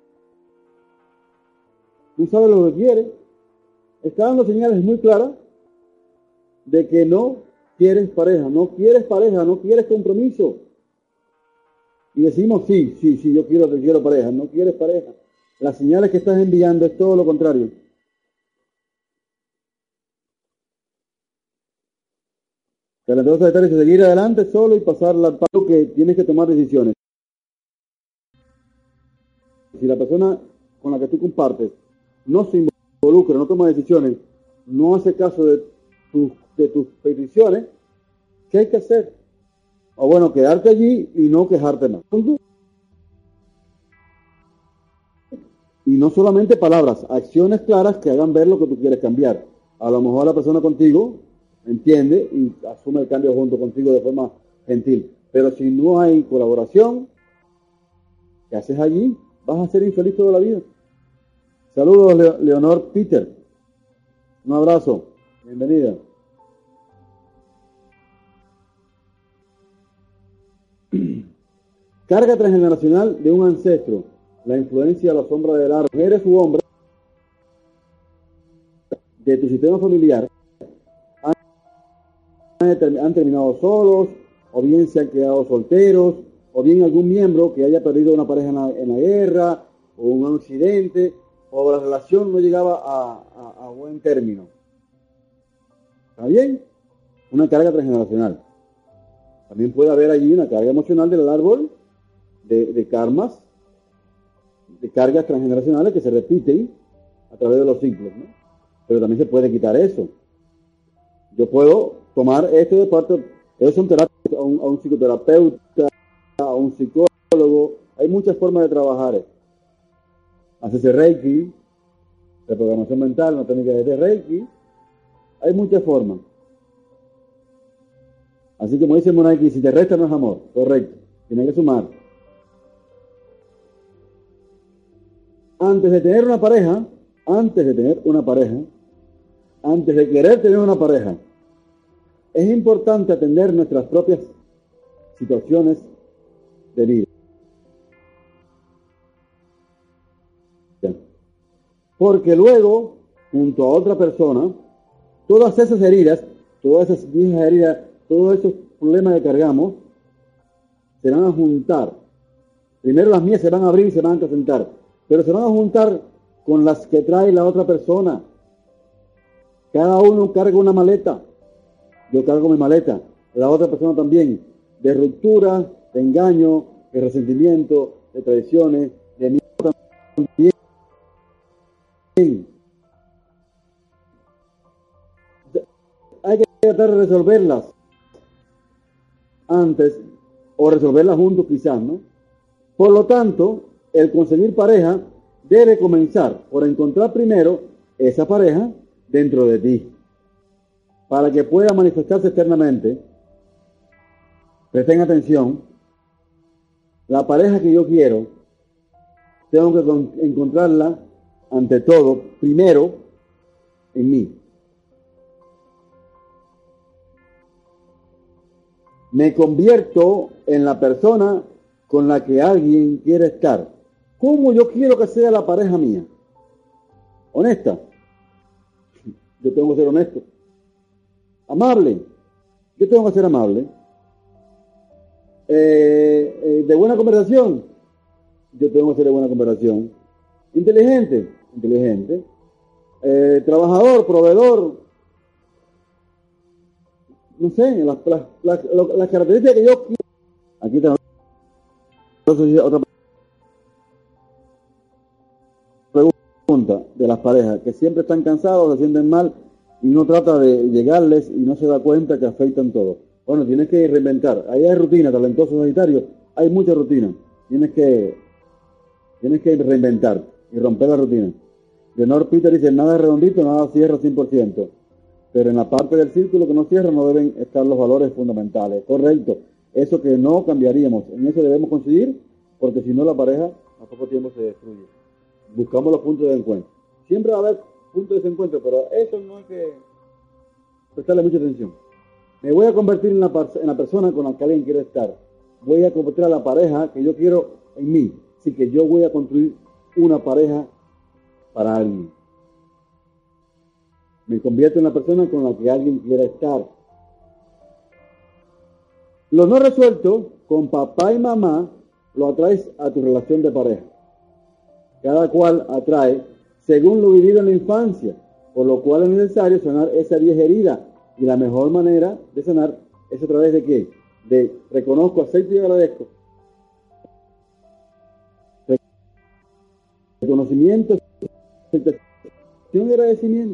S1: ¿Tú sabes lo que quieres? Está dando señales muy claras de que no quieres pareja, no quieres pareja, no quieres compromiso. Y decimos, sí, sí, sí, yo quiero, yo quiero pareja, no quieres pareja. Las señales que estás enviando es todo lo contrario. Talentoso Sagitario dice seguir adelante solo y pasar la parte que tienes que tomar decisiones. Si la persona con la que tú compartes no se involucra, no toma decisiones, no hace caso de, tu, de tus peticiones, ¿qué hay que hacer? O bueno, quedarte allí y no quejarte más. Y no solamente palabras, acciones claras que hagan ver lo que tú quieres cambiar. A lo mejor la persona contigo entiende y asume el cambio junto contigo de forma gentil. Pero si no hay colaboración, ¿qué haces allí? Vas a ser infeliz toda la vida. Saludos, Le- Leonor Peter. Un abrazo. Bienvenida. Carga transgeneracional de un ancestro. La influencia de la sombra del árbol. Mujeres u hombres de tu sistema familiar han, han terminado solos, o bien se han quedado solteros, o bien algún miembro que haya perdido una pareja en la, en la guerra, o un accidente, o la relación no llegaba a, a, a buen término. ¿Está bien? Una carga transgeneracional. También puede haber allí una carga emocional del árbol de, de karmas, de cargas transgeneracionales que se repiten a través de los ciclos, ¿no? Pero también se puede quitar eso. Yo puedo tomar esto de parte, eso son terapias, a un, a un psicoterapeuta, a un psicólogo, hay muchas formas de trabajar. Hacerse Reiki, reprogramación mental, una técnica de Reiki, hay muchas formas. Así como dice Monaiki, si te resta no es amor, correcto, tiene que sumar. Antes de tener una pareja, antes de tener una pareja, antes de querer tener una pareja, es importante atender nuestras propias situaciones de vida. Porque luego, junto a otra persona, todas esas heridas, todas esas viejas heridas, todos esos problemas que cargamos, se van a juntar. Primero las mías se van a abrir y se van a acrecentar, pero se van a juntar con las que trae la otra persona. Cada uno carga una maleta. Yo cargo mi maleta, la otra persona también, de ruptura, de engaño, de resentimiento, de traiciones, de miedo también. Hay que tratar de resolverlas antes, o resolverlas juntos quizás, ¿no? Por lo tanto, el conseguir pareja debe comenzar por encontrar primero esa pareja dentro de ti, para que pueda manifestarse externamente. Presten atención, la pareja que yo quiero, tengo que encontrarla ante todo, primero, en mí. Me convierto en la persona con la que alguien quiere estar. ¿Cómo yo quiero que sea la pareja mía? Honesta. Yo tengo que ser honesto. Amable. Yo tengo que ser amable. Eh, eh, de buena conversación. Yo tengo que ser de buena conversación. Inteligente. Inteligente. Eh, trabajador, proveedor. No sé, las, las, las, las características que yo quiero. Aquí tengo otra pregunta de las parejas que siempre están cansados, se sienten mal y uno trata de llegarles y no se da cuenta que afectan todo. Bueno, tienes que reinventar. Ahí hay rutina, talentoso Sagitario, hay mucha rutina. Tienes que tienes que reinventar y romper la rutina. Leonor Peter dice, nada es redondito, nada cierra cien por ciento. Pero en la parte del círculo que no cierra no deben estar los valores fundamentales. Correcto. Eso que no cambiaríamos. En eso debemos coincidir, porque si no la pareja a poco tiempo se destruye. Buscamos los puntos de encuentro. Siempre va a haber puntos de desencuentro, pero eso no hay que prestarle mucha atención. Me voy a convertir en la, en la persona con la que alguien quiere estar. Voy a convertir a la pareja que yo quiero en mí. Así que yo voy a construir una pareja para alguien. Me convierto en la persona con la que alguien quiera estar. Lo no resuelto con papá y mamá lo atraes a tu relación de pareja. Cada cual atrae según lo vivido en la infancia, por lo cual es necesario sanar esa vieja herida, y la mejor manera de sanar ¿Es a través de qué? De reconozco, acepto y agradezco. Reconocimiento, aceptación y agradecimiento.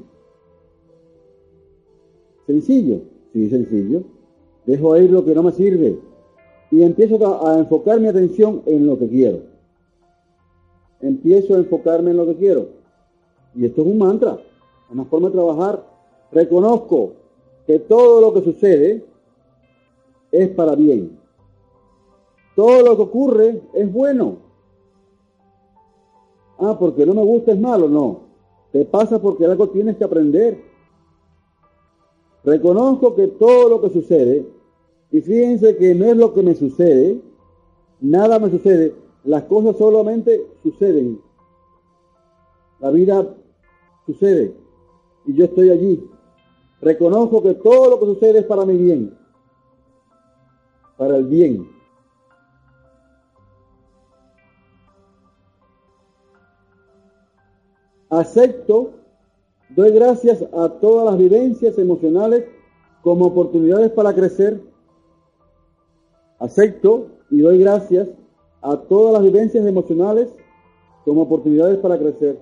S1: Sencillo, sí, sencillo. Dejo ir lo que no me sirve y empiezo a, a enfocar mi atención en lo que quiero. Empiezo a enfocarme en lo que quiero. Y esto es un mantra, una forma de trabajar. Reconozco que todo lo que sucede es para bien. Todo lo que ocurre es bueno. Ah, porque no me gusta es malo. No. Te pasa porque algo tienes que aprender. Reconozco que todo lo que sucede, y fíjense que no es lo que me sucede, nada me sucede, las cosas solamente suceden. La vida sucede y yo estoy allí. Reconozco que todo lo que sucede es para mi bien, para el bien. Acepto, doy gracias a todas las vivencias emocionales como oportunidades para crecer. Acepto y doy gracias a todas las vivencias emocionales como oportunidades para crecer.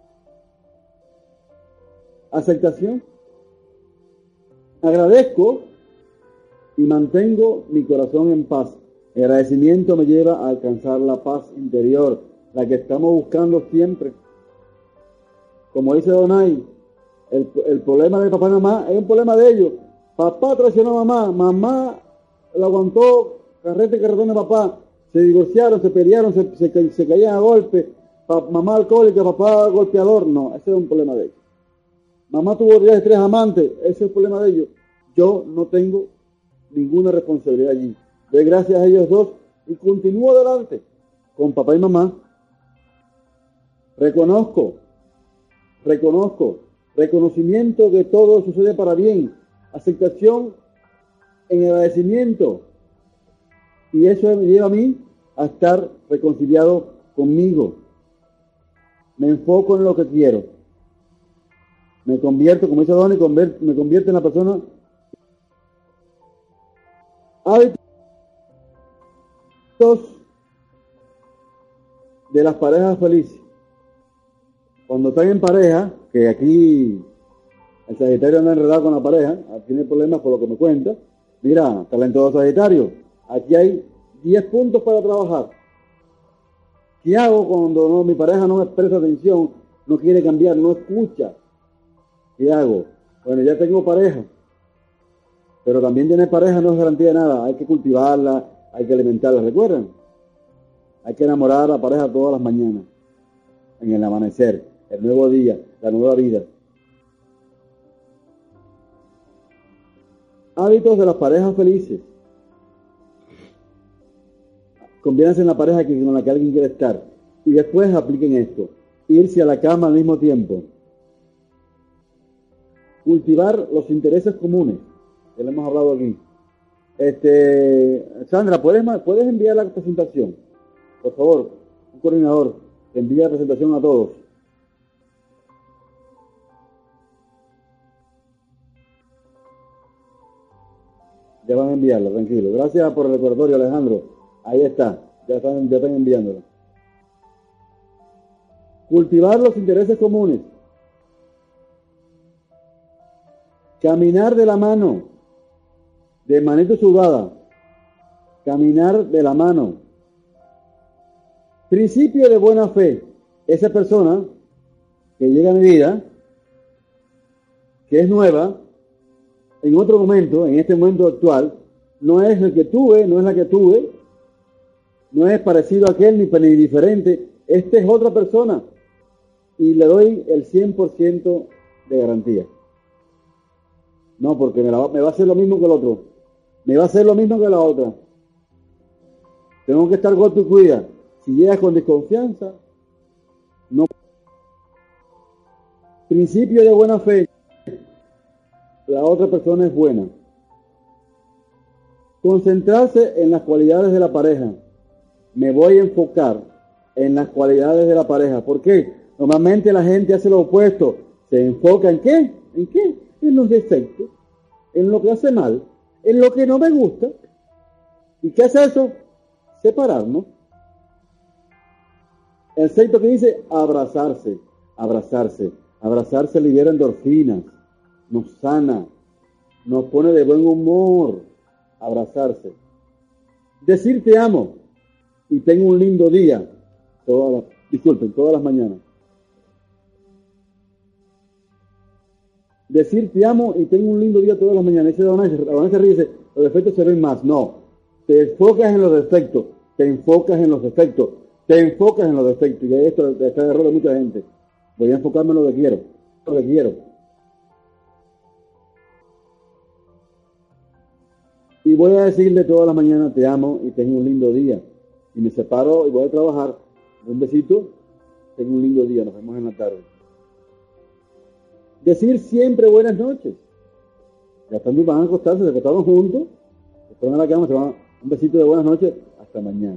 S1: Aceptación. Agradezco y mantengo mi corazón en paz. El agradecimiento me lleva a alcanzar la paz interior, la que estamos buscando siempre. Como dice Donay, el, el problema de papá y mamá es un problema de ellos. Papá traicionó a mamá, mamá lo aguantó, carrete y carretón de papá, se divorciaron, se pelearon, se, se, se caían a golpes, pa, mamá alcohólica, papá golpeador. No, ese es un problema de ellos. Mamá tuvo tres, tres amantes, ese es el problema de ellos. Yo no tengo ninguna responsabilidad allí. Doy gracias a ellos dos y continúo adelante con papá y mamá. Reconozco, reconozco, reconocimiento que todo sucede para bien, aceptación en agradecimiento. Y eso me lleva a mí a estar reconciliado conmigo. Me enfoco en lo que quiero. Me convierto, como dice Donny, me convierto en la persona. Hábitos de las parejas felices. Cuando están en pareja, que aquí el Sagitario anda enredado con la pareja, tiene problemas por lo que me cuenta. Mira, talentoso Sagitario, aquí hay diez puntos para trabajar. ¿Qué hago cuando no, mi pareja no me presta atención, no quiere cambiar, no escucha? ¿Qué hago? Bueno, ya tengo pareja, pero también tener pareja no es garantía de nada. Hay que cultivarla, hay que alimentarla. ¿Recuerdan? Hay que enamorar a la pareja todas las mañanas, en el amanecer, el nuevo día, la nueva vida. Hábitos de las parejas felices. Conviértanse en la pareja que, con la que alguien quiere estar. Y después apliquen esto. Irse a la cama al mismo tiempo. Cultivar los intereses comunes, que le hemos hablado aquí. Este, Sandra, ¿puedes, ¿puedes enviar la presentación? Por favor, un coordinador, envía la presentación a todos. Ya van a enviarla, tranquilo. Gracias por el recordatorio, Alejandro. Ahí está, ya están, ya están enviándola. Cultivar los intereses comunes. Caminar de la mano, de manito sudada. Caminar de la mano. Principio de buena fe. Esa persona que llega a mi vida, que es nueva, en otro momento, en este momento actual, no es el que tuve, no es la que tuve, no es parecido a aquel ni, ni diferente. Este es otra persona y le doy el cien por ciento de garantía. No, porque me, la, me va a hacer lo mismo que el otro. Me va a hacer lo mismo que la otra. Tengo que estar golpe y cuida. Si llegas con desconfianza, no. Principio de buena fe. La otra persona es buena. Concentrarse en las cualidades de la pareja. Me voy a enfocar en las cualidades de la pareja. ¿Por qué? Normalmente la gente hace lo opuesto. ¿Se enfoca en qué? ¿En qué? En los defectos, en lo que hace mal, en lo que no me gusta. ¿Y qué hace eso? Separarnos. El sexto que dice abrazarse, abrazarse. Abrazarse libera endorfinas, nos sana, nos pone de buen humor. Abrazarse. Decir te amo y tengo un lindo día. Todas las, disculpen, todas las mañanas. Decir te amo y tengo un lindo día todas las mañanas. Ese Vanessa ríe, dice, los defectos se ven más. No, te enfocas en los defectos, te enfocas en los defectos, te enfocas en los defectos. Y esto está de error de mucha gente. Voy a enfocarme en lo que quiero, lo que quiero. Y voy a decirle todas las mañanas te amo y tengo un lindo día. Y me separo y voy a trabajar. Un besito, tengo un lindo día, nos vemos en la tarde. Decir siempre buenas noches. Ya están, van a acostarse, se acostaron juntos, están en la cama, se van, un besito de buenas noches, hasta mañana.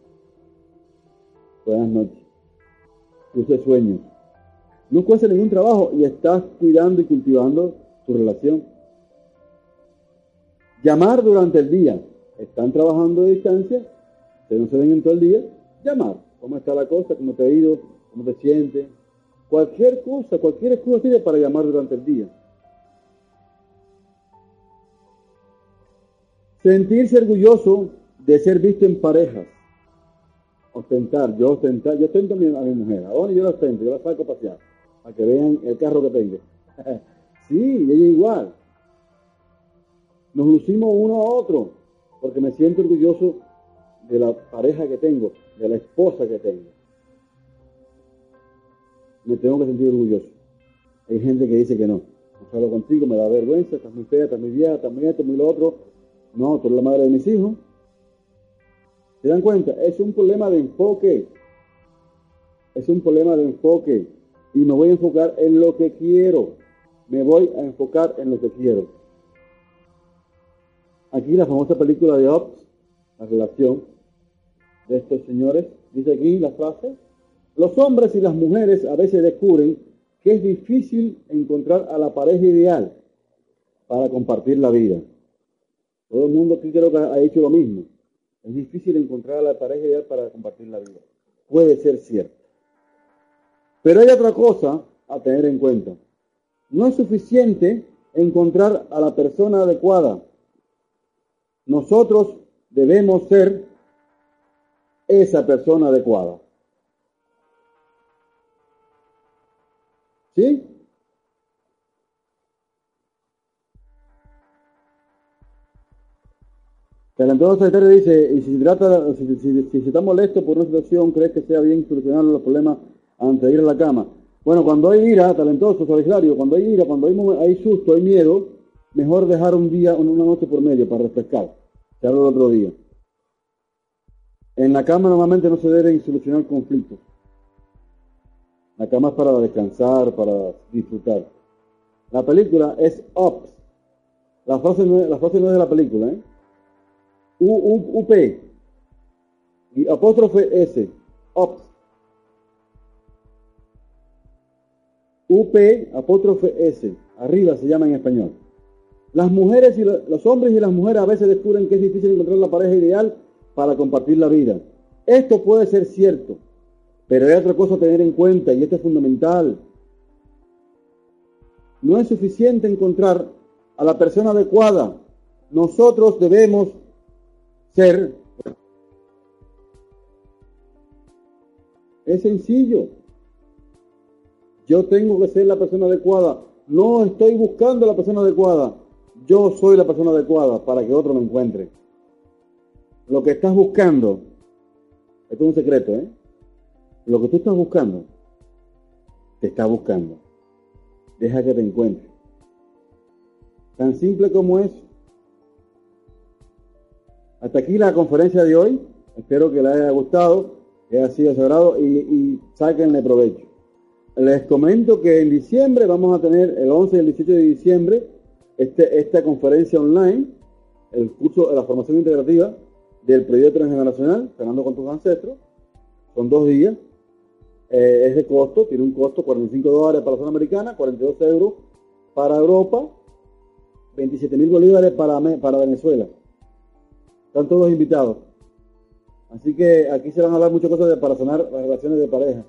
S1: Buenas noches. Dulces sueños. No cuesta ningún trabajo y estás cuidando y cultivando tu relación. Llamar durante el día. Están trabajando a distancia, que no se ven en todo el día. Llamar. ¿Cómo está la cosa? ¿Cómo te ha ido? ¿Cómo te sientes? Cualquier cosa, cualquier excusa tiene para llamar durante el día. Sentirse orgulloso de ser visto en parejas. Ostentar, yo ostentar, yo ostento a mi, a mi mujer. Ahora yo la ostento, yo la saco a pasear, para que vean el carro que tengo. Sí, y ella igual. Nos lucimos uno a otro, porque me siento orgulloso de la pareja que tengo, de la esposa que tengo. Me tengo que sentir orgulloso. Hay gente que dice que no. No hablo contigo, me da vergüenza, estás muy fea, estás muy vieja, estás muy esto, muy lo otro. No, tú eres la madre de mis hijos. ¿Se dan cuenta? Es un problema de enfoque. Es un problema de enfoque. Y me voy a enfocar en lo que quiero. Me voy a enfocar en lo que quiero. Aquí la famosa película de Ops, la relación de estos señores. Dice aquí la frase. Los hombres y las mujeres a veces descubren que es difícil encontrar a la pareja ideal para compartir la vida. Todo el mundo aquí creo que ha hecho lo mismo. Es difícil encontrar a la pareja ideal para compartir la vida. Puede ser cierto. Pero hay otra cosa a tener en cuenta. No es suficiente encontrar a la persona adecuada. Nosotros debemos ser esa persona adecuada. ¿Sí? El entorno secretario dice, y si, trata, si, si, si, si está molesto por una situación, ¿crees que sea bien solucionar los problemas antes de ir a la cama? Bueno, cuando hay ira, talentoso, solidario, cuando hay ira, cuando hay, hay susto, hay miedo, mejor dejar un día, una noche por medio para refrescar. Se habla el otro día. En la cama normalmente no se deben solucionar conflictos. La cama es para descansar, para disfrutar. La película es Ops. La frase no es, la frase no es de la película, ¿eh? U, U, U, P. Y apóstrofe S. Ops. U, P, apóstrofe S. Arriba se llama en español. Las mujeres y lo, los hombres y las mujeres a veces descubren que es difícil encontrar la pareja ideal para compartir la vida. Esto puede ser cierto. Pero hay otra cosa a tener en cuenta, y esto es fundamental. No es suficiente encontrar a la persona adecuada. Nosotros debemos ser. Es sencillo. Yo tengo que ser la persona adecuada. No estoy buscando la persona adecuada. Yo soy la persona adecuada para que otro me encuentre. Lo que estás buscando, esto es un secreto, ¿eh? Lo que tú estás buscando, te está buscando. Deja que te encuentre. Tan simple como es. Hasta aquí la conferencia de hoy. Espero que les haya gustado, que haya sido sagrado y, y sáquenle provecho. Les comento que en diciembre vamos a tener, el once y el dieciocho de diciembre, este, esta conferencia online, el curso de la formación integrativa del proyecto transgeneracional, Sanando con tus ancestros. Son dos días. Eh, es de costo, tiene un costo cuarenta y cinco dólares para la zona americana, cuarenta y dos euros para Europa, veintisiete mil bolívares para, para Venezuela. Están todos invitados. Así que aquí se van a hablar muchas cosas de, para sanar las relaciones de pareja.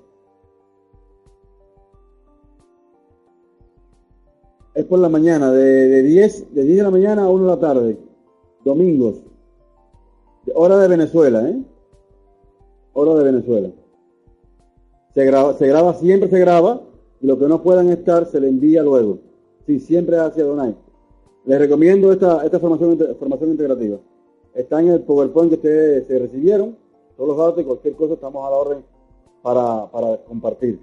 S1: Es por la mañana, de, de, diez, de diez de la mañana a una de la tarde. Domingos. Hora de Venezuela, ¿eh? Hora de Venezuela. Se graba, se graba, siempre se graba, y lo que no puedan estar se le envía luego. Sí, siempre hacia Donai. Les recomiendo esta, esta formación, formación integrativa. Está en el PowerPoint que ustedes se recibieron, todos los datos y cualquier cosa estamos a la orden para, para compartir.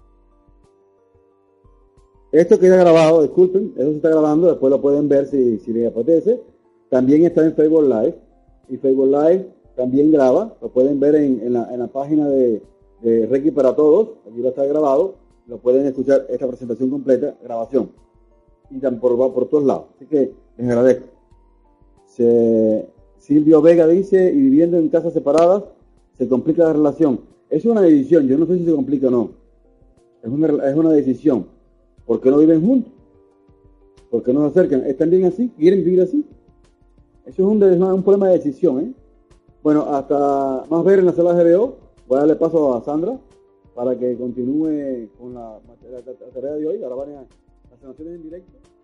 S1: Esto queda grabado, disculpen, eso se está grabando, después lo pueden ver si, si les apetece. También está en Facebook Live, y Facebook Live también graba, lo pueden ver en, en, la, en la página de, de Reiki para Todos, aquí va a estar grabado, lo pueden escuchar esta presentación completa, grabación, y también por, por todos lados, así que les agradezco. Se, Silvio Vega dice, y viviendo en casas separadas, se complica la relación. Es una decisión, yo no sé si se complica o no, es una, es una decisión. ¿Por qué no viven juntos? ¿Por qué no se acercan? ¿Están bien así? ¿Quieren vivir así? Eso es un, un problema de decisión, ¿eh? Bueno, hasta más ver en la sala de G B O. Voy a darle paso a Sandra para que continúe con la, la, la tarea de hoy. Ahora van a las sanaciones en directo.